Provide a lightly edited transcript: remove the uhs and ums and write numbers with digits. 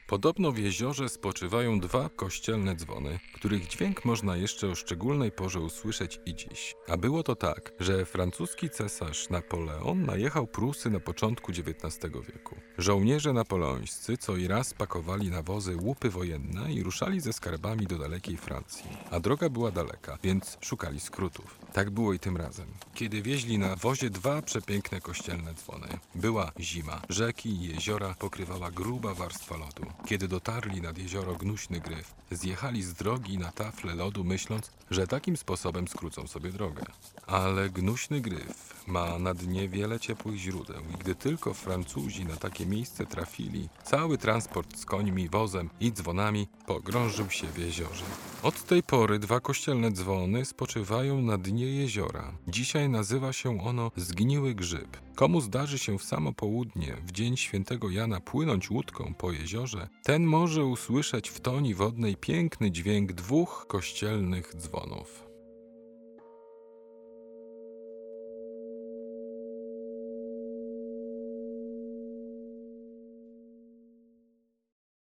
Podobno w jeziorze spoczywają dwa kościelne dzwony, których dźwięk można jeszcze o szczególnej porze usłyszeć i dziś. A było to tak, że francuski cesarz Napoleon najechał Prusy na początku XIX wieku. Żołnierze napoleońscy co i raz pakowali na wozy łupy wojenne i ruszali ze skarbami do dalekiej Francji. A droga była daleka, więc szukali skrótów. Tak było i tym razem. Kiedy wieźli na wozie dwa przepiękne kościelne dzwony. Była zima. Rzeki i jeziora pokrywała gruba warstwa lodu. Kiedy dotarli nad jezioro Gnuśny Gryf, zjechali z drogi na taflę lodu, myśląc, że takim sposobem skrócą sobie drogę. Ale Gnuśny Gryf ma na dnie wiele ciepłych źródeł i gdy tylko Francuzi na takie miejsce trafili, cały transport z końmi, wozem i dzwonami pogrążył się w jeziorze. Od tej pory dwa kościelne dzwony spoczywają na dnie jeziora. Dzisiaj nazywa się ono Zgniły Grzyb. Komu zdarzy się w samo południe, w dzień świętego Jana, płynąć łódką po jeziorze, ten może usłyszeć w toni wodnej piękny dźwięk dwóch kościelnych dzwonów.